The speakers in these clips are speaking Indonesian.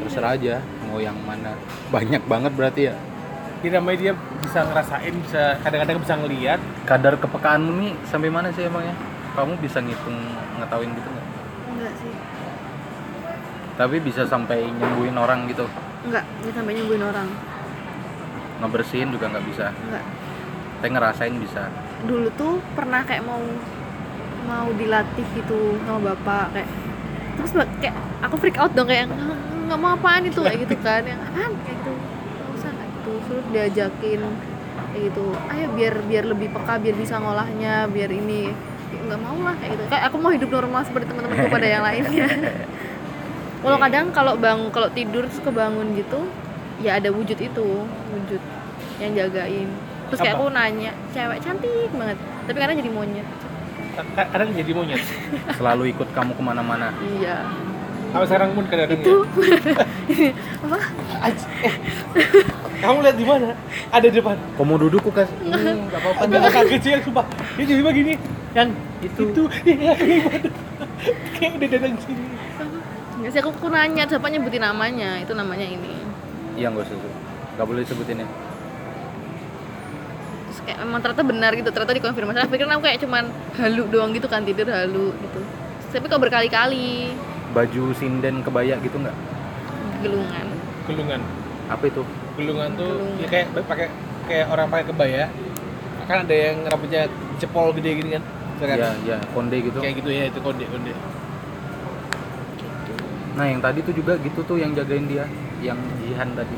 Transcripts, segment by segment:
terserah aja mau yang mana. Banyak banget berarti ya. Jadi namanya dia bisa ngerasain, bisa kadang-kadang bisa ngelihat. Kadar kepekaanmu nih sampai mana sih emangnya? Kamu bisa ngetahuin gitu nggak? Enggak sih. Tapi bisa sampai nyembuhin orang gitu? Enggak, dia sampai nyembuhin orang. Ngebersihin juga nggak bisa? Enggak. Tapi ngerasain bisa? Dulu tuh pernah kayak mau dilatih gitu sama bapak kayak, terus kayak aku freak out dong kayak nggak mau apaan itu kayak gitu kan, yang apaan kayak gitu, nggak usah kayak gitu. Terus diajakin kayak gitu, ayo biar lebih peka, biar bisa ngolahnya, biar ini. Nggak mau lah kayak gitu, kayak aku mau hidup normal seperti teman-temanku pada yang lainnya. Walau kadang kalau tidur terus kebangun gitu ya ada wujud yang jagain. Terus kayak aku nanya, cewek cantik banget tapi kadang jadi monyet. Kadang jadi monyet. Selalu ikut kamu kemana-mana? Iya. Sampai sekarang pun kadang-kadang Itu ya. apa? Kamu lihat di mana? Ada di depan. Kamu duduk kok kas? Nggak apa-apa. Ada kaget sih yang sumpah. Dia tiba-tiba gini. Yang itu iya gimana? Kayak udah datang sini. Nggak sih, aku nanya, siapa nyebutin namanya, itu namanya ini. Iya nggak boleh disebutin ya. Terus kayak memang ternyata benar gitu, ternyata dikonfirmasi. Aku pikir aku kayak cuman halu doang gitu kan, tidur halu gitu. Tapi kok berkali-kali. Baju sinden kebaya gitu nggak? Gelungan. Apa itu? Gelungan tuh ya kayak pakai kayak orang pakai kebaya. Kan ada yang rambutnya cepol gede gini kan? Iya, konde gitu. Kayak gitu ya, itu konde. Nah yang tadi tuh juga gitu tuh yang jagain dia, yang Jihan tadi.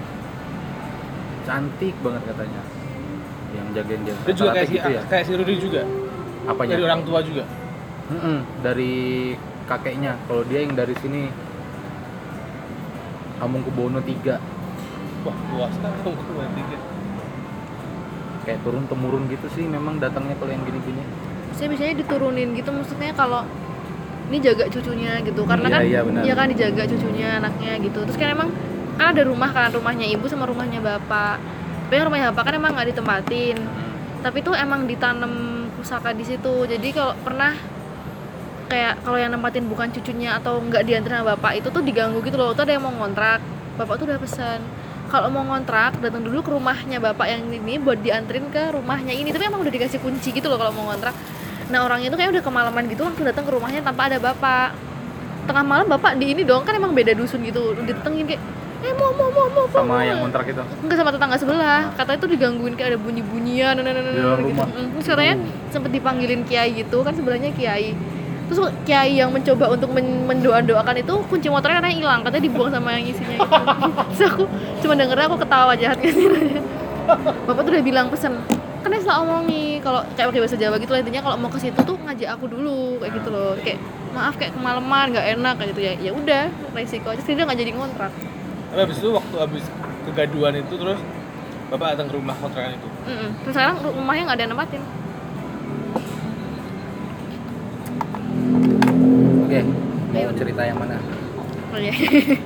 Cantik banget katanya. Yang jagain dia. Dia juga kayak gitu ya? kayak si Rudy juga. Apanya? Dari orang tua juga. Dari kakeknya. Kalau dia yang dari sini Hamengkubuwono 3. Wah, luas kan Hamengkubuwono 3. Kayak turun temurun gitu sih memang datangnya kalau yang gini-gini. Saya biasanya diturunin gitu, maksudnya kalau ini jaga cucunya gitu, karena kan iya kan dijaga cucunya, anaknya gitu. Terus kan emang kan ada rumahnya ibu sama rumahnya bapak. Tapi rumahnya bapak kan emang nggak ditempatin. Tapi tuh emang ditanam pusaka di situ. Jadi kalau pernah kayak kalau yang nempatin bukan cucunya atau nggak diantar sama bapak itu tuh diganggu gitu loh. Tuh ada yang mau ngontrak, bapak tuh udah pesan kalau mau ngontrak datang dulu ke rumahnya bapak yang ini buat dianterin ke rumahnya ini. Tapi emang udah dikasih kunci gitu loh kalau mau ngontrak. Nah orangnya itu kayak udah kemalaman gitu waktu datang ke rumahnya tanpa ada bapak. Tengah malam bapak di ini dong, kan emang beda dusun gitu, ditengin kayak mau sama yang ngontrak itu? Enggak, sama tetangga sebelah. Katanya tuh digangguin kayak ada bunyi-bunyian gitu. Terus katanya sempet dipanggilin kiai gitu, kan sebelahnya kiai. Terus kiai yang mencoba untuk mendoakan itu kunci motornya katanya hilang, katanya dibuang sama yang isinya itu. Terus aku cuma dengernya aku ketawa jahat kan. Bapak tuh udah bilang pesen, kan dia selalu omongin kalau kayak pakai bahasa Jawa gitu lah, intinya kalau mau ke situ tuh ngajak aku dulu kayak gitu loh, kayak maaf kayak kemalaman nggak enak kayak gitu ya udah resiko aja sih, dia nggak jadi ngontrak. Tapi abis itu waktu abis kegaduhan itu terus bapak datang ke rumah kontrakan itu. Terus sekarang rumahnya nggak ada yang nempatin. Oke, mau cerita yang mana? Oh iya.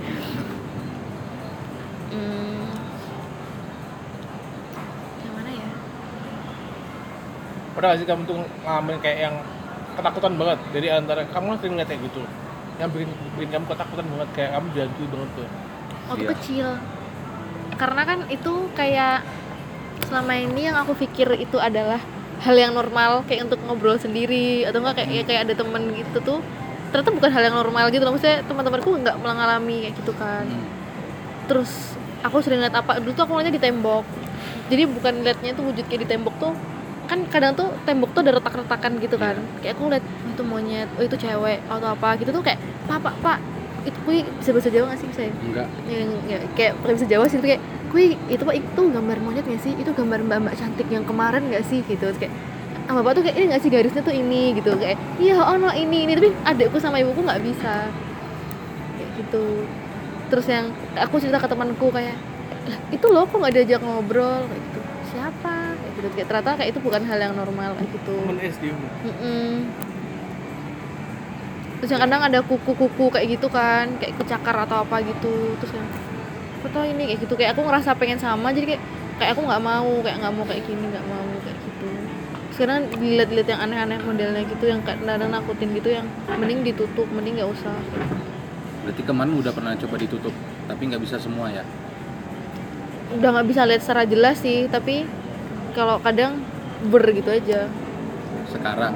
Yang mana ya? Pernah gak sih kamu tuh ngalamin kayak yang ketakutan banget dari antara kamu sering ngeliat kayak gitu, yang bikin kamu ketakutan banget, kayak kamu jantui banget tuh Waktu kecil. Karena kan itu kayak selama ini yang aku pikir itu adalah hal yang normal, kayak untuk ngobrol sendiri atau enggak kayak ada temen gitu tuh. Ternyata bukan hal yang normal gitu loh, maksudnya teman-temanku nggak mengalami kayak gitu kan. Terus aku sering lihat apa dulu tuh aku lihatnya di tembok, jadi bukan liatnya tuh wujud kayak di tembok tuh kan, kadang tuh tembok tuh ada retak-retakan gitu kan. Kayak aku lihat itu monyet, itu cewek atau apa gitu tuh, kayak pak itu kui bisa bahasa Jawa nggak sih? Bisa ya? Enggak Ya, kayak bisa Jawa sih itu, kayak kui itu pak itu gambar monyet nggak sih, itu gambar mbak cantik yang kemarin nggak sih gitu. Terus kayak bapak tuh kayak ini nggak sih garisnya tuh ini gitu, kayak iya no ini tapi adekku sama ibuku nggak bisa kayak gitu. Terus yang aku cerita ke temanku kayak lah itu loh kok nggak diajak ngobrol kayak gitu, siapa kayak gitu, kayak ternyata kayak itu bukan hal yang normal kayak gitu. temen SD mu. Terus yang kadang ada kuku kayak gitu kan, kayak kecakar atau apa gitu. Terus yang foto ini kayak gitu, kayak aku ngerasa pengen sama, jadi kayak aku nggak mau kayak gini, nggak mau kayak gitu. Sekarang dilihat yang aneh-aneh modelnya gitu, yang kadang nakutin gitu, yang mending ditutup, mending nggak usah. Berarti kemarin udah pernah coba ditutup, tapi nggak bisa semua ya? Udah nggak bisa lihat secara jelas sih, tapi kalau kadang gitu aja. Sekarang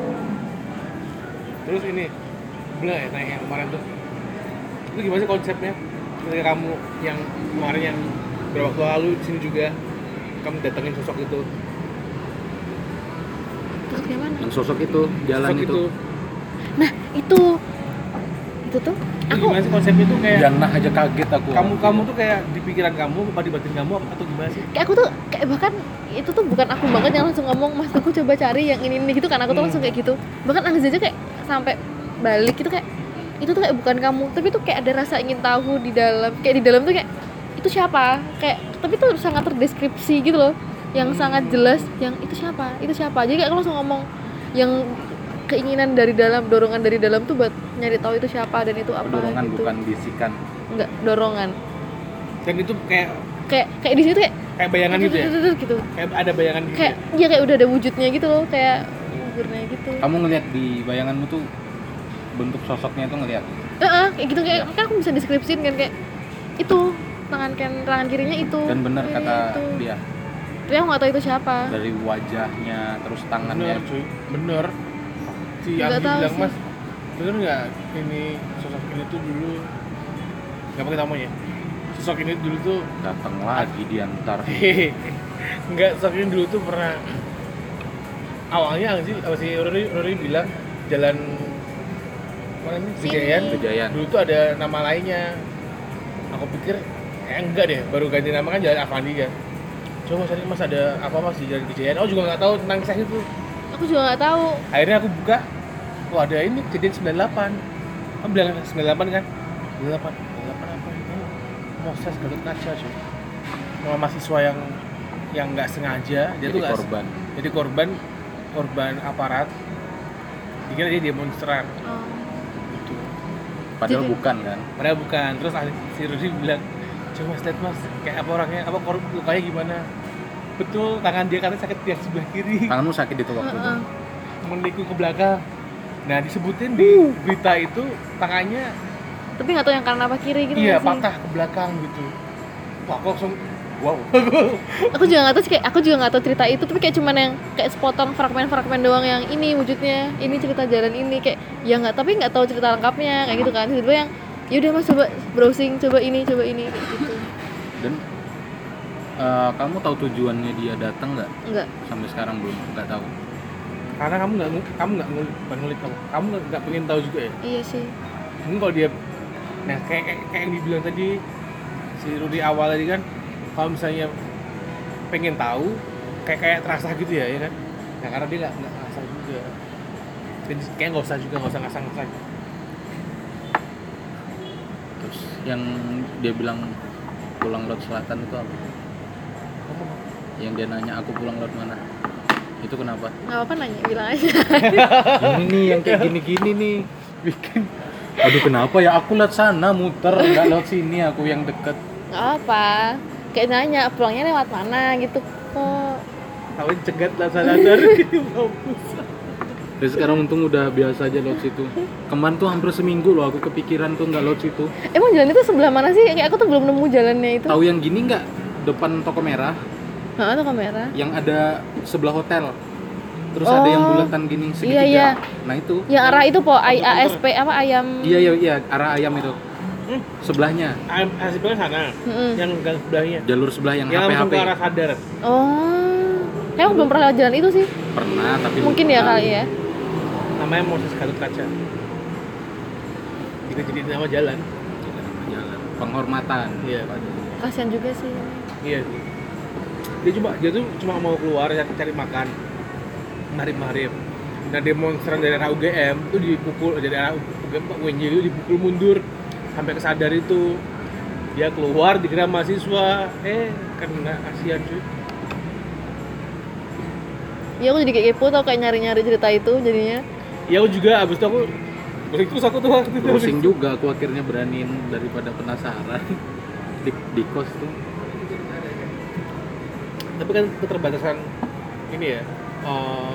Terus ini bilang ya tanya yang kemarin tuh, itu gimana sih konsepnya ketika kamu yang kemarin yang beberapa waktu lalu di sini juga kamu datengin sosok itu, Terus gimana? yang sosok itu jalan sosok itu, Nah itu tuh itu aku gimana sih konsepnya tuh kayak yang nah aja kaget aku. kamu tuh kayak di pikiran kamu apa di batin kamu atau gimana sih? kayak aku tuh kayak bahkan itu tuh bukan aku banget yang langsung ngomong mas aku coba cari yang ini gitu kan, aku tuh langsung kayak gitu, bahkan Angga aja kayak sampai balik itu kayak itu tuh kayak bukan kamu, tapi tuh kayak ada rasa ingin tahu di dalam, kayak di dalam tuh kayak itu siapa, kayak tapi tuh sangat terdeskripsi gitu loh, yang sangat jelas yang itu siapa jadi kayak aku langsung ngomong yang keinginan dari dalam, dorongan dari dalam tuh buat nyari tahu itu siapa dan itu apa. Dorongan gitu. bukan bisikan. Enggak, dorongan. Dan itu kayak Kayak di situ kayak bayangan gitu ya? gitu. Kayak ada bayangan gitu Kayak ya? kayak udah ada wujudnya gitu loh, kayak figurnya gitu. Kamu ngelihat di bayanganmu tuh bentuk sosoknya tuh ngelihat. Kayak gitu, kayak kan aku bisa deskripsiin kan, kayak itu tangan kirinya itu. Dan benar ini kata itu. dia, Tapi aku nggak tahu itu siapa. dari wajahnya terus Bener tangannya. cuy, bener. Si Nggak Anggi tahu bilang sih. mas, bener nggak ini sosok ini tuh dulu nggak pakai namanya? Sosok ini dulu tuh Datang lagi diantar. nggak, sosok ini dulu tuh pernah awalnya Anggi apa sih Rory bilang jalan mana ini Sini. Kejayaan. dulu tuh ada nama lainnya. Aku pikir enggak deh, baru ganti nama kan Jalan Avandi kan. Coba cari mas ada apa mas di Jalan Kejayaan. Aku juga nggak tahu tentang kisah itu. Aku juga nggak tahu. Akhirnya aku buka, oh ada ini kejadian 98. Kamu bilang 98 kan? 98 apa ini? Moses Gatot Kaca cuy. Nama mahasiswa yang nggak sengaja dia Jadi tuh nggak korban. jadi korban aparat. Dikira dia demonstran Oh. gitu. Padahal Jadi- bukan kan. Padahal bukan. Terus si Rudy bilang, coba mas lihat mas, kayak apa orangnya, apa lukanya gimana? Betul, tangan dia katanya sakit yang sebelah kiri, Tanganmu sakit itu waktu itu. Heeh. menikung ke belakang. Nah disebutin di berita itu tangannya Tapi nggak tahu yang kanan apa kiri gitu. iya nggak sih? patah ke belakang gitu. Wah aku langsung wow. Aku juga nggak tahu sih, kayak aku juga nggak tahu cerita itu, tapi kayak cuman yang kayak sepotong fragmen doang yang ini wujudnya, ini cerita jalan ini, kayak ya nggak, tapi nggak tahu cerita lengkapnya kayak gitu kan. Tiba-tiba yang yaudah mas coba browsing, coba ini kayak gitu. Dan kamu tahu tujuannya dia datang nggak? Enggak. Sampai sekarang belum, nggak tahu. Karena kamu nggak ngulik kamu nggak pengen tahu juga ya. Iya sih. Mungkin kalau dia, nah kayak yang dibilang tadi si Rudy awal tadi kan, kalau misalnya pengen tahu kayak terasa gitu ya, ya kan? Nah karena dia nggak ngerasa juga, dan kayak nggak usah ngasang-ngasang. Terus yang dia bilang pulang laut selatan itu apa? Yang dia nanya aku pulang laut mana? Itu kenapa? Nggak apa-apa nanya, bilang aja. Ini nih yang kayak gini-gini nih bikin. Aduh kenapa ya, aku lihat sana muter, nggak lewat sini, aku yang deket. Nggak apa. Kayak nanya pulangnya lewat mana gitu kok. Tahu cegat lah sadar gitu mampus. Terus sekarang untung udah biasa aja lewat situ. Kemarin tuh hampir seminggu loh aku kepikiran tuh nggak lewat situ. Emang jalan itu sebelah mana sih? Kayak aku tuh belum nemu jalannya itu. Tahu yang gini nggak? Depan toko merah Nah, itu kamera. yang ada sebelah hotel. Terus ada yang bulatan gini segitiga. Iya. Nah itu. Yang arah itu po ASP apa ayam. Iya, arah ayam itu. Sebelahnya, Hasilnya sana, Mm-mm. yang gang sebelahnya, jalur sebelah yang yang langsung HP-HP. ke arah sadar. Oh. Kayak aku belum pernah lewat jalan itu sih. Pernah, tapi Mungkin lupa. ya kali ya. Namanya Moses Gatot Kaca. Kita jadi nama jalan. Jalan. Penghormatan. Iya. Kasian juga sih. Iya. Dia tuh cuma mau keluar cari makan. Marip. Nah demonstran dari arah UGM itu dipukul, dari arah UGM Pak UNJ itu dipukul mundur sampai ke sadar itu. Dia keluar dikira mahasiswa, kena kasihan cuy. Iya aku jadi kayak kepo tau, kayak nyari-nyari cerita itu jadinya. Ya aku juga abis itu aku terus aku tuh waktu itu Browsing juga aku akhirnya beraniin daripada penasaran. di kos tuh. Tapi kan keterbatasan ini ya,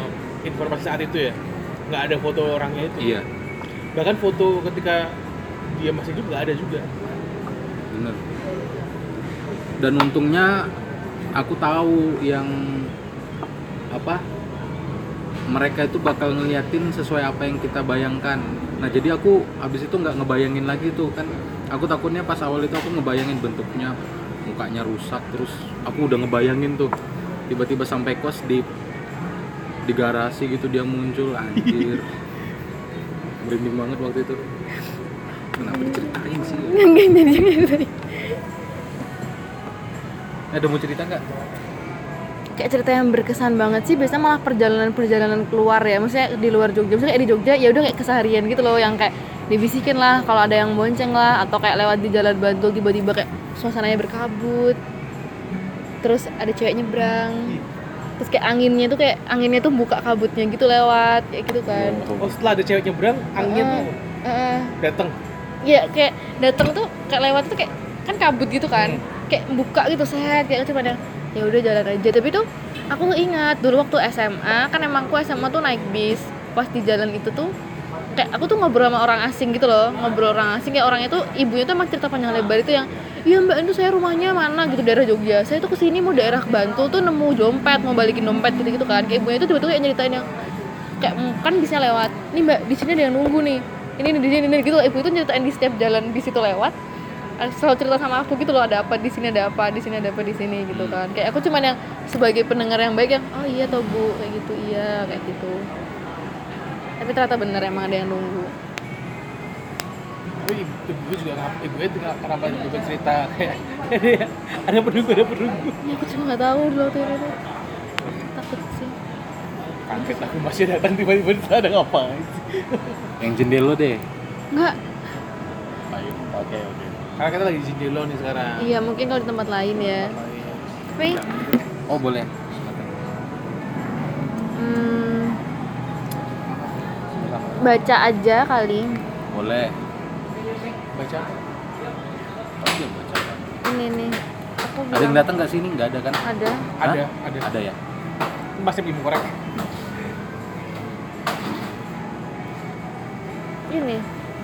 informasi saat itu ya, nggak ada foto orangnya itu. Iya. Bahkan foto ketika dia masih hidup nggak ada juga. Bener. Dan untungnya aku tahu yang apa, mereka itu bakal ngeliatin sesuai apa yang kita bayangkan. Nah jadi aku abis itu nggak ngebayangin lagi tuh kan. Aku takutnya pas awal itu aku ngebayangin bentuknya, mukanya rusak, terus aku udah ngebayangin tuh tiba-tiba sampai kos di garasi gitu dia muncul, anjir. Merinding banget waktu itu. Kenapa diceritain sih? Enggak jadi. Ada mau cerita nggak? Kayak cerita yang berkesan banget sih biasanya malah perjalanan keluar ya, maksudnya di luar Jogja. Maksudnya kayak di Jogja ya udah kayak keseharian gitu loh, yang kayak dibisikin lah kalau ada yang bonceng lah, atau kayak lewat di jalan Bantul tiba-tiba kayak suasananya berkabut, terus ada cewek nyebrang, terus kayak anginnya tuh buka kabutnya gitu lewat kayak gitu kan. Oh setelah ada cewek nyebrang, anginnya tuh datang. Iya kayak datang tuh kayak lewat tuh kayak kan kabut gitu kan, kayak buka gitu set kayak cuma ya udah jalan aja. Tapi tuh aku ingat dulu waktu SMA kan emang aku SMA tuh naik bis, pas di jalan itu tuh kayak aku tuh ngobrol sama orang asing gitu loh, kayak orangnya tuh ibunya tuh emang cerita panjang lebar itu yang iya mbak itu saya rumahnya mana gitu daerah Jogja, saya tuh kesini mau daerah Bantul tuh nemu dompet mau balikin dompet gitu kan. Kayak ibunya tuh tiba-tiba kayak nyeritain yang kayak kan bisa lewat nih mbak di sini ada yang nunggu nih ini gitu. Ibu itu nyeritain di setiap jalan di situ lewat selalu cerita sama aku gitu loh, ada apa di sini, ada apa di sini, ada apa di sini gitu kan. Kayak aku cuman yang sebagai pendengar yang baik yang oh iya toh bu kayak gitu, iya kayak gitu. Tapi ternyata bener emang ada yang nunggu. Tapi ibu juga kenapa juga cerita kayak ada penunggu. Ya aku cuma nggak tahu dulu waktu itu takut sih. Kaget aku masih datang tiba-tiba ada ngapain? Yang jendela deh. Nggak. Ayo, oke. Karena kita lagi di Jendelo nih sekarang. Iya mungkin kalau di tempat lain ya. Tapi Oh boleh. baca aja kali. Boleh. Baca. Oh, iya, baca. Ini nih. Aku Ada yang bilang datang nggak sini? Nggak ada kan? ada. Ada. Ada ya. Masih ibu korek. Ini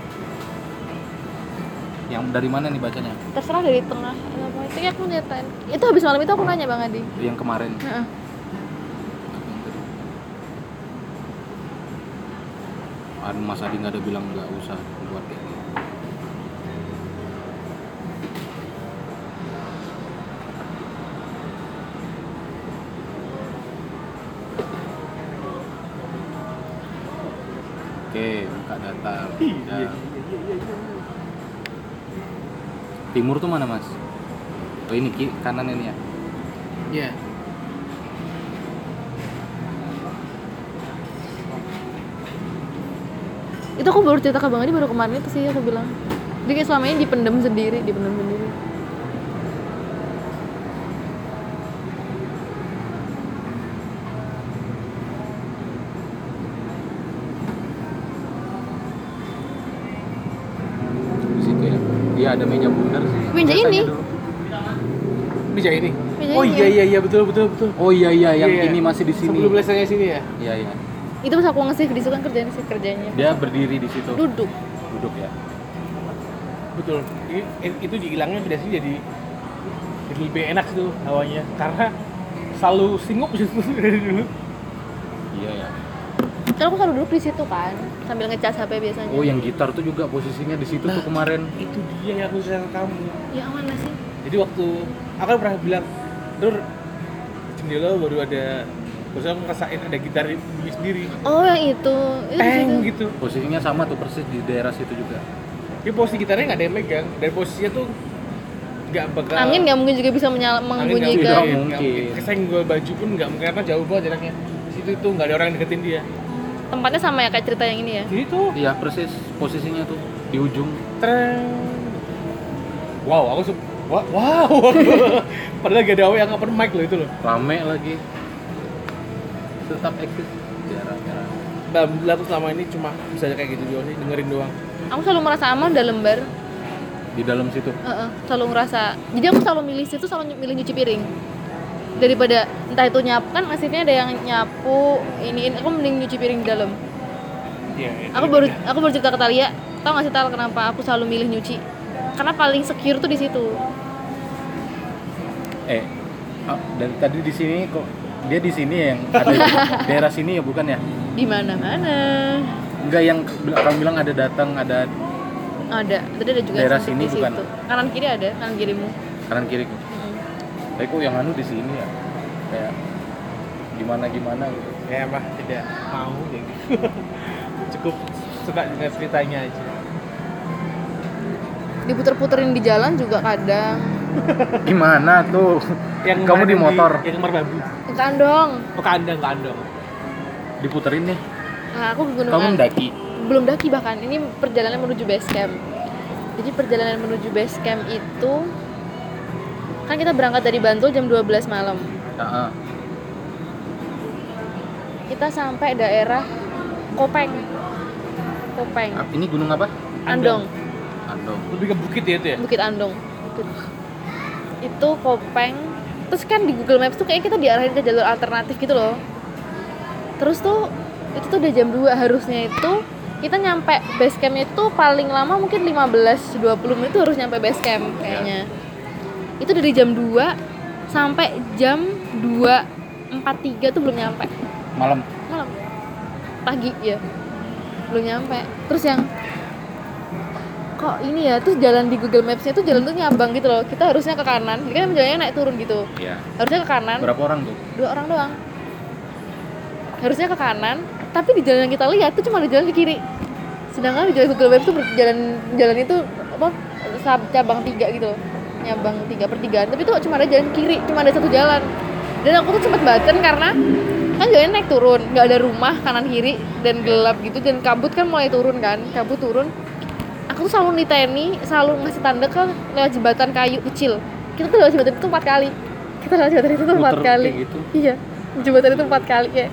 Yang dari mana nih bacanya? terserah dari tengah. Itu aku nyatain. Itu habis malam itu aku nanya Bang Adi. Yang kemarin. Heeh. Mas Adi nggak ada bilang nggak usah buat kayak gitu. Oke, buka data. Udah. Timur tuh mana mas? Oh ini kanan ini ya? Iya. Itu aku baru cerita ke Bang Adi baru kemarin itu sih aku bilang. Dia kayak selama ini dipendam sendiri. Di situ ya? Iya ada meja bundar sih. Meja Biasanya ini? dulu. Meja ini. Meja Oh ini iya betul. Oh iya yang Iya. ini masih di sini. Sebelum lesanya sini ya. Iya. Itu pas aku nge-save di situ kan kerjanya. Dia berdiri di situ. Duduk. Duduk ya. Betul. Itu dihilangnya biasanya jadi lebih enak tuh hawanya karena selalu singup di situ dari dulu. Iya ya. Kan aku selalu duduk di situ kan sambil ngecas HP biasanya. Oh yang gitar tuh juga posisinya di situ tuh kemarin. Itu dia yang aku sayang kamu. Ya mana sih? Jadi waktu aku kan pernah bilang, Dur, Jendela baru ada, terus aku ngerasain ada gitar bunyi sendiri. Oh yang itu di situ. Gitu. Posisinya sama tuh persis di daerah situ juga. Tapi posisi gitarnya nggak ada yang megang dan posisinya tuh nggak bakal. Angin nggak mungkin juga bisa Angin nggak membunyikan. mungkin. Kesenggol baju pun nggak mungkin karena jauh banget jaraknya. Di situ itu nggak ada orang yang deketin dia. Tempatnya sama ya kayak cerita yang ini ya. Jadi tuh, Iya persis posisinya tuh di ujung. wow, wow. Padahal gak ada yang open mic loh itu loh. Rame lagi. Tetap eksis. Jarang. Alhamdulillah tuh selama ini cuma bisa kayak gitu doang sih, dengerin doang. Aku selalu merasa aman dalam bar. Di dalam situ. Selalu ngerasa. Jadi aku selalu milih situ, selalu milih nyuci piring. Daripada entah itu nyapu kan masifnya ada yang nyapu, ini aku mending nyuci piring di dalam. Iya. Aku baru cerita ke Talia, Tau nggak sih Tal kenapa aku selalu milih nyuci? Karena paling secure tuh di situ. Dari tadi di sini kok dia di sini yang ada di daerah sini ya bukan ya? Di mana-mana. Enggak yang kamu bilang ada datang ada Tadi ada juga daerah sensor sini di bukan? situ. Kanan kiri ada, kanan kirimu. kanan kiri. Tapi kok yang anu di sini ya? Kayak gimana gitu. Ya mah tidak mau kayak gitu. Cukup suka dengan ceritanya aja. Diputer-puterin di jalan juga kadang. Gimana tuh? Yang Kamu di motor. Yang kemar babu. Kandong. Oh kandang. Diputerin nih. Nah, aku ke gunung. Kamu mendaki. Belum daki bahkan. Ini perjalanan menuju base camp. Jadi perjalanan menuju base camp itu kan kita berangkat dari Bantul jam 12 malam. Heeh. Kita sampai daerah Kopeng. Ini gunung apa? Andong. Andong. Lebih ke bukit ya itu ya? Bukit Andong. Itu Kopeng. Terus kan di Google Maps tuh kayak kita diarahin ke jalur alternatif gitu loh. Terus tuh itu tuh udah jam 2 harusnya itu kita nyampe base camp itu paling lama mungkin 15-20 menit tuh harus nyampe base camp kayaknya. Itu dari jam 2 sampai jam 2.43 tuh belum nyampe. Malam. Pagi ya. Belum nyampe. Terus yang kok ini ya, terus jalan di Google Maps-nya tuh jalan tuh nyabang gitu loh. Kita harusnya ke kanan, jadi kan jalannya naik turun gitu. Iya. Harusnya ke kanan. Berapa orang tuh? 2 orang doang. Harusnya ke kanan, tapi di jalan yang kita lihat tuh cuma ada jalan ke kiri. Sedangkan di jalan Google Maps tuh jalan itu apa cabang 3 gitu loh. Nyabang 3 pertigaan, tapi itu cuma ada jalan kiri, cuma ada satu jalan. Dan aku tuh sempet baten karena kan jalannya naik turun, nggak ada rumah kanan kiri dan gelap gitu, dan kabut kan mulai turun kan, kabut turun. Aku tuh selalu niteni, selalu ngasih tanda ke lewat jembatan kayu kecil. Kita tuh lewat jembatan itu 4 kali. Kita lewat jembatan itu 4 kali. Gitu. Iya, jembatan itu 4 kali kayak.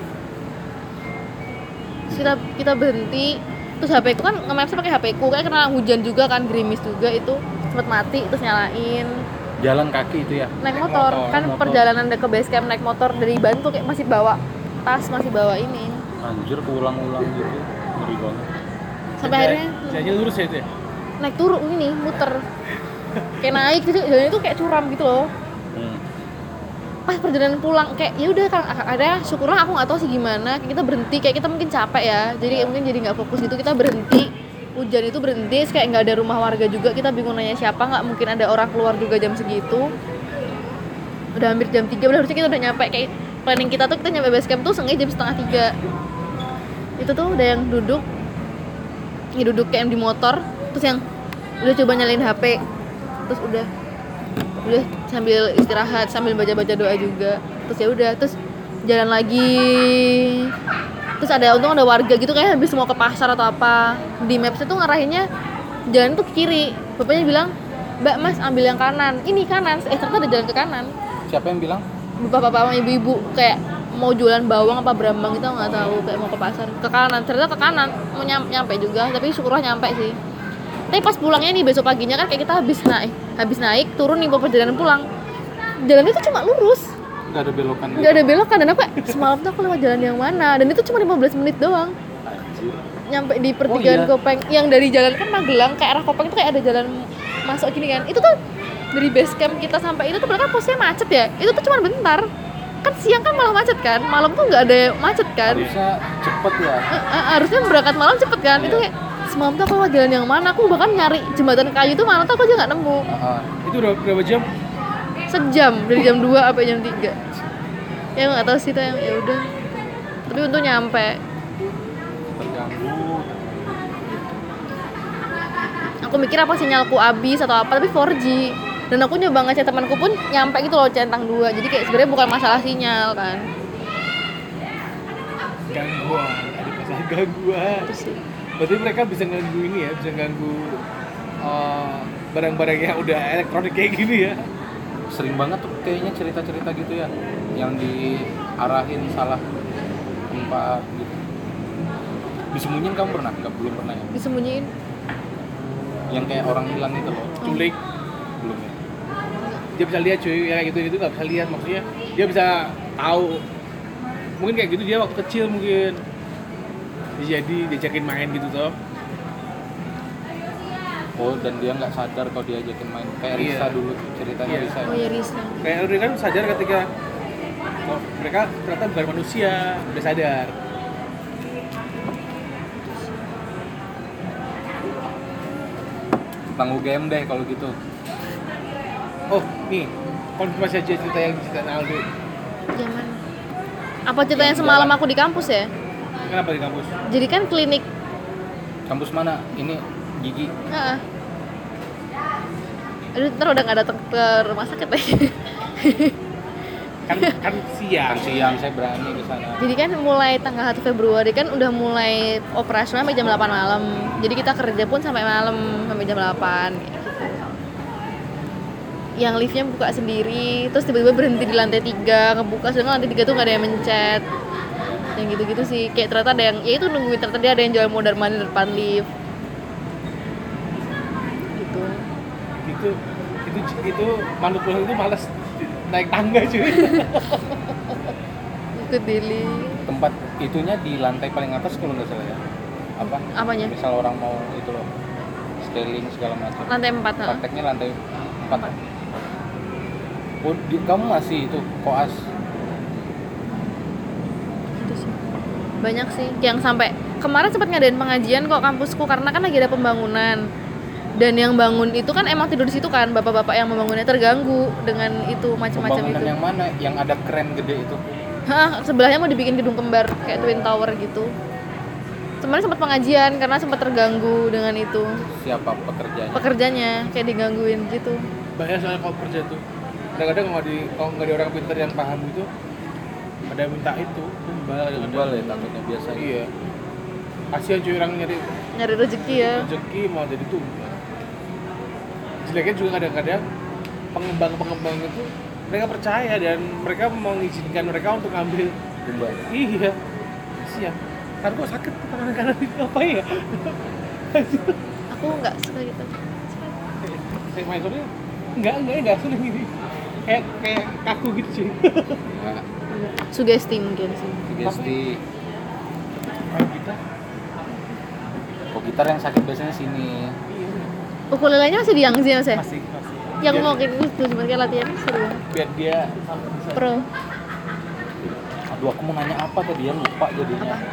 Terus kita berhenti, terus HP ku kan nge-mapsnya pakai HP ku, kayak kena hujan juga kan, gerimis juga itu, sempet mati, terus nyalain. Jalan kaki itu ya? Naik motor. Kan motor. perjalanan ke base camp naik motor dari Bantul kayak masih bawa tas, masih bawa ini. Anjir, keulang-ulang gitu. Ngeri banget. Sampai akhirnya Jalannya lurus ya itu ya? naik turun ini, muter. Kayak naik gitu, jalannya itu kayak curam gitu loh. Pas perjalanan pulang kayak ya udah kan ada syukurlah aku nggak tahu sih gimana, kayak kita berhenti, kayak kita mungkin capek ya, jadi mungkin jadi nggak fokus gitu, kita berhenti. Hujan itu berhenti, kayak nggak ada rumah warga juga, kita bingung nanya siapa, nggak mungkin ada orang keluar juga jam segitu. Udah hampir jam 3, udah harusnya kita udah nyampe, kayak planning kita tuh kita nyampe base camp tuh sengaja jam 2:30. Itu tuh udah yang duduk kayak di motor, terus yang udah coba nyalain HP, terus udah sambil istirahat, sambil baca doa juga, terus ya udah, terus jalan lagi. Terus untung ada warga gitu kayak habis mau ke pasar atau apa. Di Maps-nya tuh ngarahinnya jalan tuh ke kiri. Bapaknya bilang, "Mbak, Mas, ambil yang kanan." Ini kanan. Ternyata ada jalan ke kanan. Siapa yang bilang? Bapak-bapak sama ibu-ibu kayak mau jualan bawang apa berambang gitu, nggak tahu, kayak mau ke pasar. Ke kanan. Ternyata ke kanan. Mau nyampe juga, tapi syukurlah nyampe sih. Tapi pas pulangnya nih besok paginya kan kayak kita habis naik turun nih, perjalanan pulang. Jalan itu cuma lurus. Nggak ada belokan Dan aku semalam tuh aku lewat jalan yang mana, dan itu cuma 15 menit doang. Anjir. Nyampe di pertigaan Kopeng yang dari jalan kan Magelang ke arah Kopeng itu kayak ada jalan masuk gini kan. Itu tuh dari base camp kita sampai itu tuh kan posnya macet ya, itu tuh cuma bentar kan, siang kan malah macet kan, malam tuh nggak ada macet kan. Harusnya cepet ya. Harusnya berangkat malam cepet kan. Itu kayak semalam tuh aku lewat jalan yang mana, aku bahkan nyari jembatan kayu tuh malam tuh aku aja nggak nemu. Itu udah berapa jam? Sejam, dari jam 2 sampai jam 3. Ya nggak tahu sih tuh, yang ya udah, tapi untung nyampe. Terganggu. Aku mikir apa sinyalku habis atau apa, tapi 4G. Dan aku nyoba ngechat temanku pun nyampe gitu loh, centang 2. Jadi kayak sebenarnya bukan masalah sinyal kan. Gangguan, ada masalah gangguan. Terus sih. Berarti mereka bisa ganggu ini ya, bisa ganggu barang-barang yang udah elektronik kayak gini ya. Sering banget tuh kayaknya cerita-cerita gitu ya, yang diarahin salah tempat gitu. Disembunyiin kamu pernah? Belum pernah ya? Disembunyiin. Yang kayak orang hilang itu loh. Culik. Belum ya? Dia bisa lihat cuy, ya kayak gitu nggak bisa lihat, maksudnya dia bisa tahu. Mungkin kayak gitu dia waktu kecil mungkin. Jadi diajakin main gitu toh. Oh, dan dia nggak sadar kalau diajakin main kayak Iya. Risa dulu ceritanya Iya. Risa. Oh ya Risa. Kayak udah kan sadar ketika mereka ternyata bukan manusia, udah sadar. Tentang UGM deh kalau gitu. Oh, nih konfirmasi aja cerita yang cerita Aldo. Zaman. Apa ceritanya semalam aku di kampus ya? Kenapa di kampus? Jadi kan klinik. Kampus mana? Ini gigi. Heeh. Aduh, ntar udah nggak datang ke rumah sakit lagi. Kan siang. Kan siang saya berani ke sana. Jadi kan mulai tanggal 1 Februari kan udah mulai operasional sampai jam 8 malam. Jadi kita kerja pun sampai malam, sampai jam 8 gitu. Yang liftnya buka sendiri, terus tiba-tiba berhenti di lantai 3, ngebuka, sedangkan lantai 3 tuh nggak ada yang mencet. Yang gitu-gitu sih, kayak ternyata ada yang, ya itu nungguin, ternyata dia ada yang jual mondar mandir di depan lift. Gitu. Itu makhluk pulang itu malas naik tangga cuy. Ikut Dili. Tempat itunya di lantai paling atas kalau nggak salah ya. Apa? Apanya? Misal orang mau itu loh, styling segala macam. Lantai 4, heeh. Prakteknya lantai 4. Oh, kamu masih itu koas. Gitu sih. Banyak sih yang sampai kemarin sempat ngadain pengajian kok kampusku karena kan lagi ada pembangunan. Dan yang bangun itu kan emang tidur di situ kan, bapak-bapak yang membangunnya terganggu dengan itu macam-macam Pembangunan itu. yang mana? Yang ada keren gede itu. Hah, sebelahnya mau dibikin gedung kembar kayak Twin Tower gitu. Kemarin sempat pengajian karena sempat terganggu dengan itu. Siapa pekerjanya? Pekerjanya kayak digangguin gitu. Banyak soalnya kalau kerja tuh. Kadang-kadang kalau nggak ada orang pintar yang paham itu, ada yang minta itu, tumbal Tumbal ya takutnya biasa. Iya. Kasihan cuy orang Nyari rezeki ya. rezeki mau jadi tumbal. Jeleknya juga kadang-kadang pengembang-pengembang itu mereka percaya dan mereka mengizinkan mereka untuk ngambil Tumbal. iya siap kan kok sakit tangan kanan itu apa ya. Aku nggak suka gitu. Saya main soalnya enggak sulit ini kayak kaku gitu cuy. Nah, Sugesti mungkin sih. sugesti. Main kita Kok gitar yang sakit biasanya sini. Ukulelenya masih di Yangzi ya mas ya? masih Yang biar, mau gitu sebenarnya latihan seru. biar dia bisa Pro. Aduh, aku mau nanya apa tadi ya, lupa jadinya. Apa?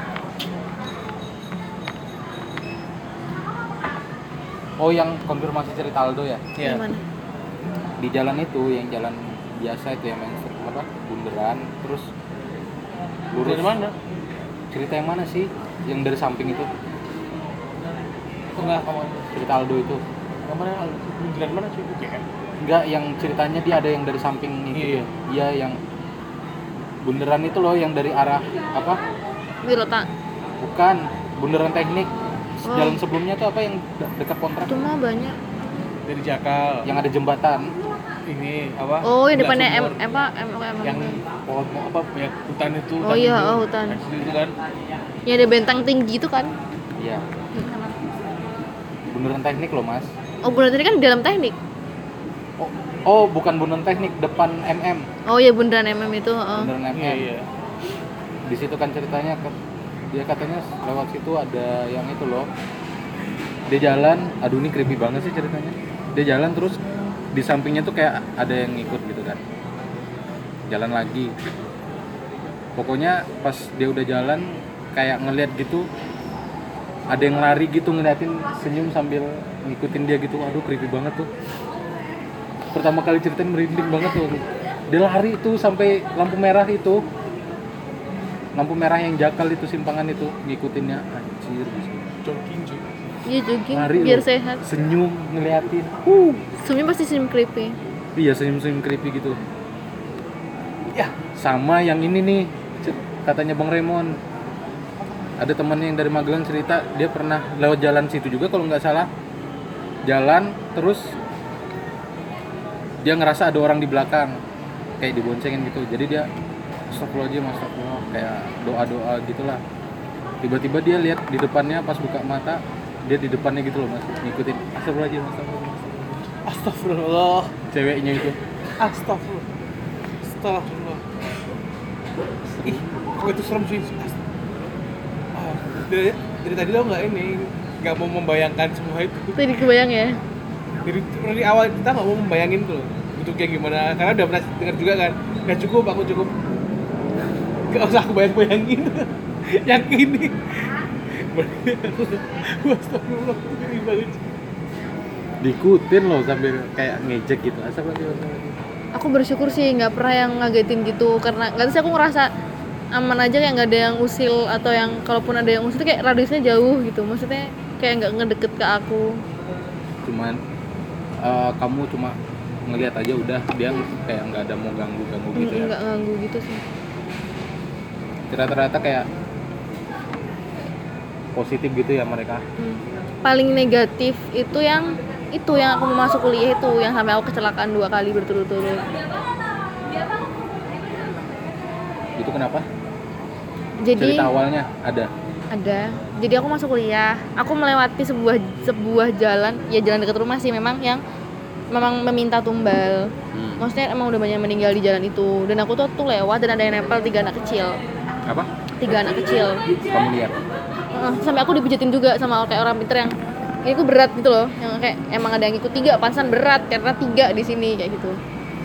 Oh, yang konfirmasi cerita Aldo ya? ya. Yang mana? Di jalan itu, yang jalan biasa itu yang mainstream apa? Bundaran, terus lurus. Dari mana? Cerita yang mana sih? Yang dari samping itu? Enggak kamu Cerita Aldo itu. yang mana bundaran mana cuy oke kan Enggak, yang ceritanya dia ada yang dari samping itu. Iya. Iya, yang bundaran itu loh, yang dari arah apa? Wirota. Bukan, bundaran teknik. Oh. Jalan sebelumnya tuh apa yang dekat kontrak? Itu mah banyak. dari Jakal Yang ada jembatan. ini apa Oh, yang Belah depannya Sumur. M. yang pohon apa ya hutan itu Oh iya, hutan. Nah, situ itu kan Ya ada bentang tinggi itu kan. Iya. Bundaran teknik loh, Mas. Oh, bundaran tadi kan di dalam teknik. Oh, bukan bundaran teknik, depan MM. Oh iya, bundaran MM itu, heeh. Bundaran MM. iya Di situ kan ceritanya dia katanya lewat situ ada yang itu loh. Dia jalan, aduh ini creepy banget sih ceritanya. Dia jalan terus di sampingnya tuh kayak ada yang ngikut gitu kan. Jalan lagi. Pokoknya pas dia udah jalan kayak ngeliat gitu, ada yang lari gitu ngeliatin senyum sambil ngikutin dia gitu. Aduh creepy banget tuh. Pertama kali ceritain merinding banget tuh. Dia lari tuh sampai lampu merah itu. Lampu merah yang Jakal itu simpangan itu ngikutinnya. Anjir. jogging cuy Iya, jogging Lari biar loh. sehat. Senyum ngeliatin. Senyum pasti senyum creepy. Iya, senyum-senyum creepy gitu. Ya, sama yang ini nih. Katanya Bang Raymond. Ada temannya yang dari Magelang cerita, dia pernah lewat jalan situ juga kalau nggak salah. Jalan terus dia ngerasa ada orang di belakang kayak diboncengin gitu. Jadi dia astagfirullah, kayak doa-doa gitulah. Tiba-tiba dia lihat di depannya pas buka mata, dia di depannya gitu loh, Mas, ngikutin. Astagfirullah. astagfirullah Ceweknya itu. Astagfirullah ih kok itu serem sih dari tadi lo nggak ini nggak mau membayangkan semua itu. Tadi kebayang ya. Dari awal kita nggak mau membayangin tuh bentuknya gimana, karena udah pernah dengar juga kan. Nggak cukup, aku cukup. Nggak usah aku bayangin. Yang ini. Astagfirullah, ini banget. Diikutin loh sambil kayak ngejek gitu. Asal lagi. Aku bersyukur sih nggak pernah yang ngagetin gitu, karena nggak tahu sih, aku ngerasa aman aja, kayak nggak ada yang usil, atau yang kalaupun ada yang usil tuh kayak radiusnya jauh gitu, maksudnya kayak nggak ngedeket ke aku. Cuman kamu cuma ngelihat aja udah, dia kayak nggak ada mau ganggu gitu ya. Nggak ganggu gitu sih. Rata-rata kayak positif gitu ya mereka. Paling negatif itu yang aku mau masuk kuliah itu, yang sampai aku kecelakaan 2 kali berturut-turut. Itu kenapa? Jadi Cerita awalnya ada. Jadi aku masuk kuliah, aku melewati sebuah jalan, ya jalan dekat rumah sih, memang meminta tumbal. Maksudnya emang udah banyak yang meninggal di jalan itu, dan aku tuh lewat dan ada yang nempel 3 anak kecil. Apa? 3 anak kecil. Kamu lihat? Sampai aku dipijetin juga sama kayak orang pinter, yang ini tuh berat gitu loh, yang kayak emang ada yang ikut 3, pantesan berat karena 3 di sini kayak gitu.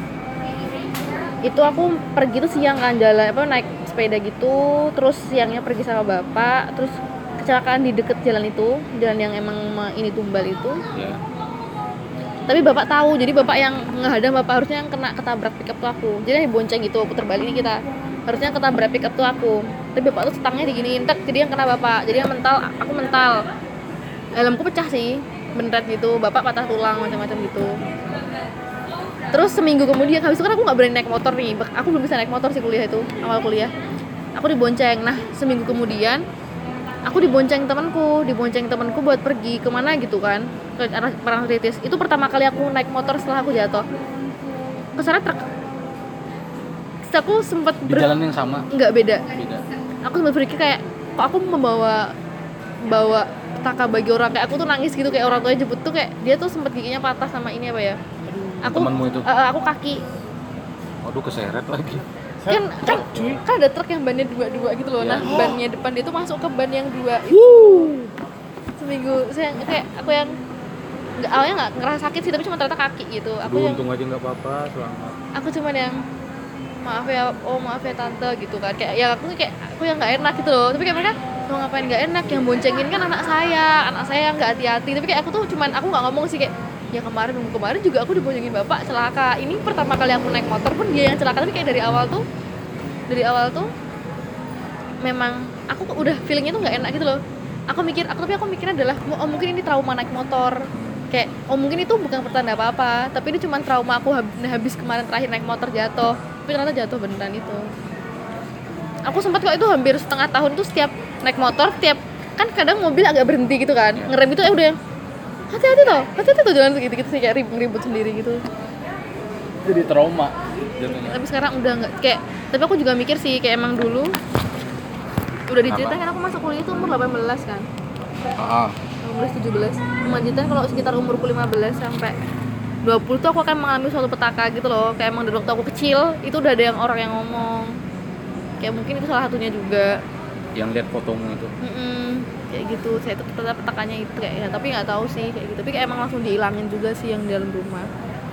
Itu aku pergi tuh siang kan, jalan naik sepeda gitu, terus siangnya pergi sama bapak, terus kecelakaan di deket jalan itu, jalan yang emang ini tumbal itu. Ya. Tapi bapak tahu, jadi bapak yang ngehadang, bapak harusnya yang kena ketabrak pickup tuh aku. Jadi bonceng gitu, puter balik nih kita. Harusnya ketabrak pickup tuh aku. Tapi bapak tuh stangnya diginiin, jadi yang kena bapak. Jadi yang mental, aku mental. Helmku pecah sih, beneran gitu. Bapak patah tulang macam-macam gitu. Terus seminggu kemudian, habis itu kan aku nggak berani naik motor nih. Aku belum bisa naik motor sih kuliah itu, awal kuliah. Aku dibonceng. Nah, seminggu kemudian aku dibonceng temanku buat pergi kemana gitu kan, ke arah Parangtritis. Itu pertama kali aku naik motor setelah aku jatuh. Kesana truk. Terus aku sempet Di jalan yang sama? Nggak, beda. Aku sempat berpikir kayak, kok aku membawa petaka bagi orang, kayak aku tuh nangis gitu, kayak orang tuanya jemput tuh, kayak dia tuh sempet giginya patah sama ini apa ya. Temanmu itu? Aku kaki. Waduh, keseret lagi. Kan ada truk yang bannya 2 gitu loh. Ya. Nah, bannya depan itu masuk ke ban yang 2 itu. Seminggu saya kayak aku yang awalnya nggak ngerasa sakit sih, tapi cuma ternyata kaki gitu. Untung aja nggak apa-apa, selamat. Aku cuman yang maaf ya tante gitu kan, kayak ya aku yang nggak enak gitu loh. Tapi kayak mereka mau ngapain nggak enak, yang boncengin kan anak saya nggak hati-hati. Tapi kayak aku nggak ngomong sih, kayak ya kemarin juga aku diboncengin bapak celaka. Ini pertama kali aku naik motor pun dia yang celaka. Tapi kayak dari awal tuh memang aku udah feelingnya tuh nggak enak gitu loh. Aku mikirnya adalah mungkin ini trauma naik motor, kayak mungkin itu bukan pertanda apa-apa, tapi ini cuma trauma aku habis kemarin terakhir naik motor jatuh. Tapi ternyata jatuh beneran itu. Aku sempat kok itu hampir setengah tahun tuh setiap naik motor, kan kadang mobil agak berhenti gitu kan, ngerem itu udah hati-hati tuh jalan gitu sih, kayak ribut sendiri gitu. Jadi trauma jatuhnya. Tapi sekarang udah nggak, kayak, tapi aku juga mikir sih, kayak emang dulu udah diceritain kan aku masuk kuliah itu umur 18 kan. 17. Lanjutan kalau sekitar umurku 15 sampai 20 tuh aku akan mengalami suatu petaka gitu loh. Kayak emang dari waktu aku kecil itu udah ada orang yang ngomong. Kayak mungkin itu salah satunya juga. Yang lihat fotomu itu. Kayak gitu. Saya itu tetap petakannya itu kayak ya, tapi nggak tahu sih kayak gitu. Tapi kayak emang langsung dihilangin juga sih yang di dalam rumah.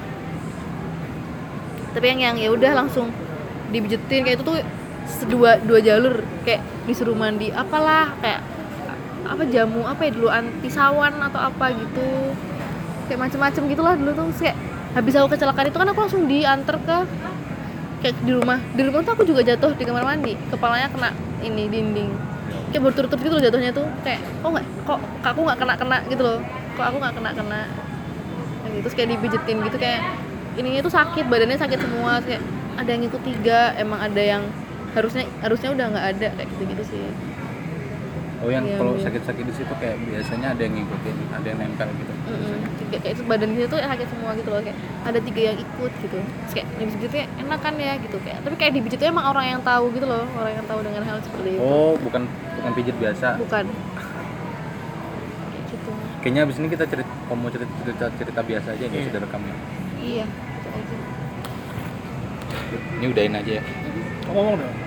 Tapi yang ya udah langsung dibijetin kayak itu tuh dua jalur, kayak disuruh mandi apalah, kayak apa jamu apa ya dulu, anti sawan atau apa gitu, kayak macem-macem gitulah dulu tuh. Kayak habis aku kecelakaan itu kan aku langsung diantar ke kayak di rumah tuh aku juga jatuh di kamar mandi, kepalanya kena ini dinding, kayak berturut-turut gitu loh jatuhnya tuh. Kayak kok aku nggak kena gitu loh, kok aku nggak kena kayak gitu. Terus kayak dipijetin gitu, kayak ininya tuh sakit, badannya sakit semua, kayak ada yang ikut 3, emang ada yang harusnya udah nggak ada, kayak gitu sih. Oh, yang Ya, kalau ya. sakit-sakit di situ kayak biasanya ada yang ngikutin, ada yang nempel gitu. Kayak itu badannya tuh sakit semua gitu loh, kayak ada 3 yang ikut gitu. Terus kayak dipijitnya enak kan ya gitu, kayak tapi kayak dipijitnya emang orang yang tahu gitu loh, orang yang tahu dengan hal seperti itu. Oh, bukan pijit biasa. Bukan. Kayak gitu. Kayaknya abis ini kita mau cerita biasa aja, nggak usah direkamnya. Iya, itu aja. Ini udahin aja ya. Ngomong dong.